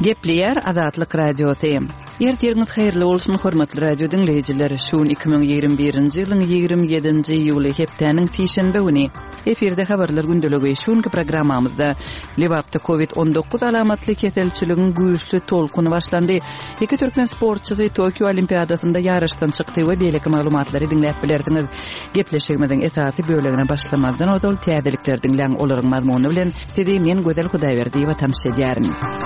Gepleyer Azatlyk Radiosu. Ertirňiz haýyrly bolsun hormatly radio dinleýijileri. Şuň 2021-nji ýylyň 27-nji ýuly hepdeniň tişenbe güni efirde habarlar gündelegi şuňky programmamyzda Liwapda COVID-19 alamatly keselçiligiň güýçli tolkuny başlandy. Iki türkmen sportçysy Tokyo Olimpiadasynda ýaraşdan çykdy we beýleki maglumatlary dinläp bilerdiňiz. Gepleşigimiziň esasy bölegine başlamazdan odal täzeliklerdiň läň olaryň mazmuny bilen sizi men Gözel Hudaýberdiýewa tanış edýärin.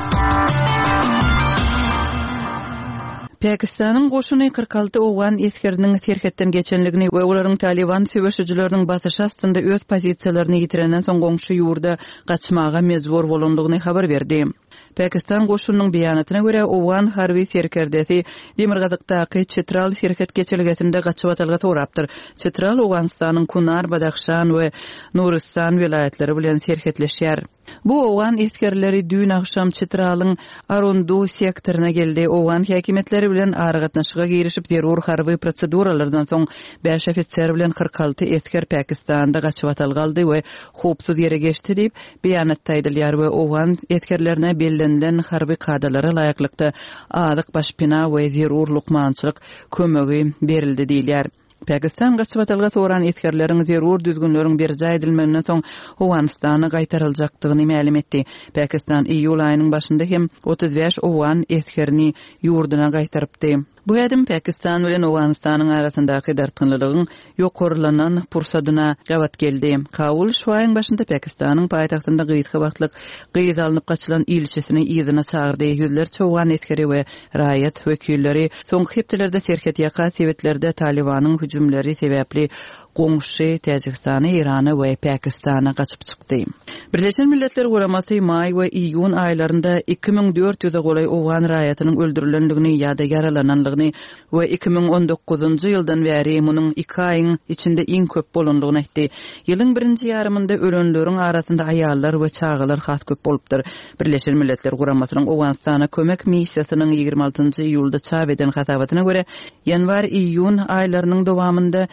Pakistanyň goşuny 46 owan eskeriniň serhetden geçenligini we olaryň Taliban söwüşçüleriniň basyşy astynda öz pozisiýalaryny ýitirenden soň goňşy ýurda gaçmaga mezbur bolandygyny habar berdi. Pakistan goşunyň beýanatyna görä owan harby serkerdesi Demirgazykdaky Çetral serhet geçelgetinde gaçyp atalga torapdyr. Çetral Owganistanyň Kunar, Badaxşan we Nuristan vilayetleri bilen serhetleşýär. Bu owan eskerleri dün akşam Çetralyň Arundu sektoryna geldi. Owan häkimetleri bilen aragatnaşyga girişip zerur harby proseduralardan soň 5 ofitser bilen 46 esker Pakistanda gaçyp atalgaldy we hopsuz ýere geçdi diýip beýanatda aýdylýar we owan eskerlerine bellenlen harby kadalara laýaklykda azyk başpina we zerur lukmançylyk kömegi berildi diýilýär. Pakistan gaçyp atalga soran eskerleriň zerur düzgünleriň berje edilmegine soň Owganistana gaýtaryljakdygyny ma'lum etdi. Pakistan iýul aýynyň başynda hem 35 owan eskerini ýurduna gaýtarypdy. Bu edim Pakistan bilen Owganistanyň arasyndaky dartynlygyň ýokurlanan pursadyna gawat geldi. Kabul şu aýyň başynda Pakistanyň paýtagtynda gyýtgy wagtlyk gyýyz alınıp gaçylan ilçesini ýygyna çağırdy. Ýüzlerçe owan eskeri we raýat wekilleri soňky hepdelerde serhet ýaka sebetlerde Talibanyň hüjümleri sebäpli goňşy Täjikistany, Irany we Pakistana gaçyp çykdy. Birleşen Milletler Guramasy may we iýun aýlarynda 2400 golay owan raýatynyň öldürilendigini ýa-da yaralananlygyny we 2019-njy ýyldan bäri munyň 2 aýyň içinde iň köp bolandygyny aýtdy. Ýylyň birinji ýarymynda ölenleriň arasynda aýallar we çağalar has köp bolupdyr. Birleşen Milletler Guramasynyň Owganistana kömek missiýasynyň 26-njy ýylda çap eden hatabatyna görä ýanwar-iýun aýlarynyň dowamında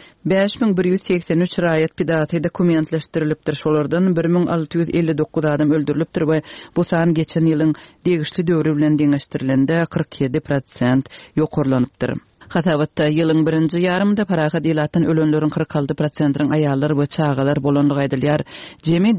5183 raýat pidaty dokumentleşdirilipdir. Şolardan 1659 adam öldürilipdir we bu san geçen ýylyň degişli döwri bilen deňeşdirilende 47% ýokurlanypdyr. Hatabatda ýylyň birinji ýarymynda paraha dilatdan ölenleriň 46%-iň aýallar we çağalar bolandygy aýdylýar. Jemi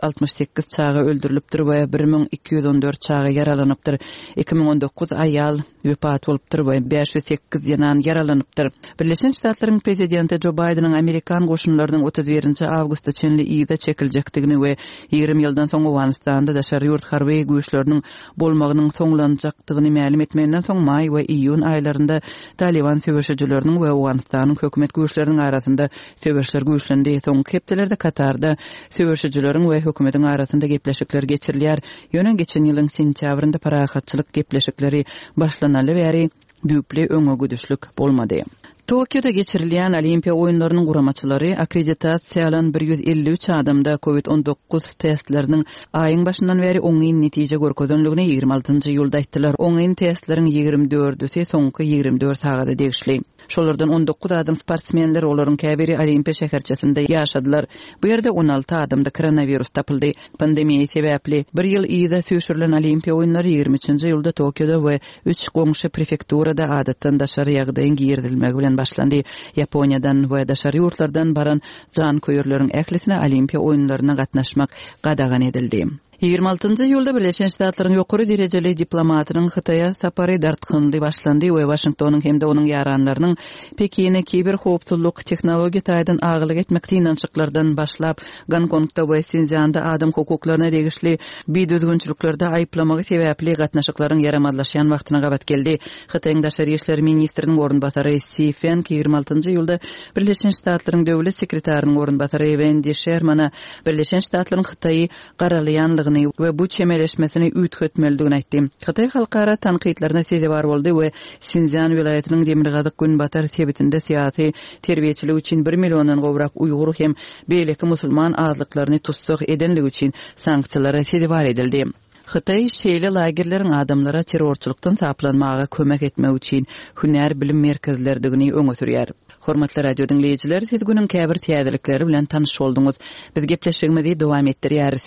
468 çaga öldürilipdir we 1214 çaga yaralanypdyr. 2019 aýal wepat bolupdyr we 508 ýanan yaralanypdyr. Birleşen Ştatlaryň prezidenti Joe Bidenyň Amerikan goşunlarynyň 31-nji awgustda çenli ýygyda çekiljakdygyny we 20 ýyldan soň Owganistanda daşary ýurt harby güýçleriniň bolmagynyň soňlanjakdygyny ma'lum etmegenden soň may we iýun aýlarynda Taliban söwüşçüleriniň we Owganistanyň hökümet güýçleriniň arasynda söwüşler güýçlendi. Soňky hepdelerde Katarda söwüşçüleriň we hökümetiň arasynda gepleşikler geçirilýär. Ýöne geçen ýylyň sentýabrynda parahatçylyk gepleşikleri başlanaly bäri düýpli öňe güdüşlük bolmady. Tokyo'da geçirilýän Olimpiýa oýunlarynyň guramaçylary akkreditasiýalan 153 adamda COVID-19 testleriniň aýyň başyndan beri oňyn netije görkezdenligini 26-njy ýylda aýtdylar. Oňyn testleriň 24-si soňky 24 sagada degişli. Şolardan 19 adam sportsmenler olaryň käbiri Olimpiýa şäherçesinde ýaşadylar. Bu ýerde 16 adamda koronavirus tapyldy. Pandemiýa sebäpli bir ýyl ýyda süýşürilen Olimpiýa oýunlary 23-nji ýylda Tokyo'da we 3 goňşy prefekturada adatdan daşary ýagdaýyň girdilmegi bilen başlandy. Ýaponiýadan we daşary ýurtlardan baran jan köýürleriň ählisine Olimpiýa oýunlaryna gatnaşmak gadagan edildi. 26-njy ýylda Birleşen Ştatlaryň ýokary derejeli diplomatynyň Hytaýa sapary dartykynly başlandy we Washingtonyň hemde onuň ýaranlarynyň Pekine kiber howpsuzlyk tehnologiýa taýdan agylyk etmek tynançyklardan başlap Gonkongda we Sinjanda adam hukuklaryna degişli düzgünçiliklerde aýplamagy sebäpli gatnaşyklaryň yaramadlaşýan wagtyna gabat geldi. Hytaýyň daşary işler ministriniň orunbasary Stephen 26-njy ýylda Birleşen Ştatlaryň döwlet sekretarinyň orunbasary Wendy Sherman Birleşen Ştatlaryň Hytaýy garalýan we bu çemeleşmesini ütgetmeligini aýtdy. Hytaý halkara tanqidlerine sezebar boldy we Sinjan vilayatynyň Demirgazyk Günbatar sebitinde syýasy terbiýeçilik üçin 1 milliondan gowrak Uýgur hem beýleki musulman azlyklaryny tutsak edenligi üçin sanksiýalara sezebar edildi. Hytaý şeýle lagerleriň adamlara terrorçylykdan saplanmaga kömek etmek üçin hünär bilim merkezlerdigini öňe sürýär. Hormatly radio dinleýijiler, siz günüň käbir täzelikleri bilen tanyş bolduňyz. Biz gepleşigimizi dowam etdirýäris.